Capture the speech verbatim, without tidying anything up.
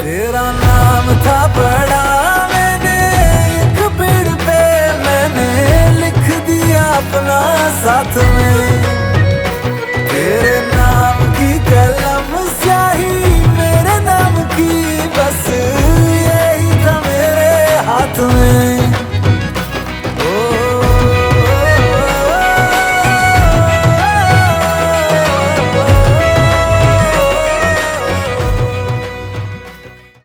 तेरा नाम था पड़ा मैंने एक पेड़ पे, मैंने लिख दिया अपना साथ में। तेरे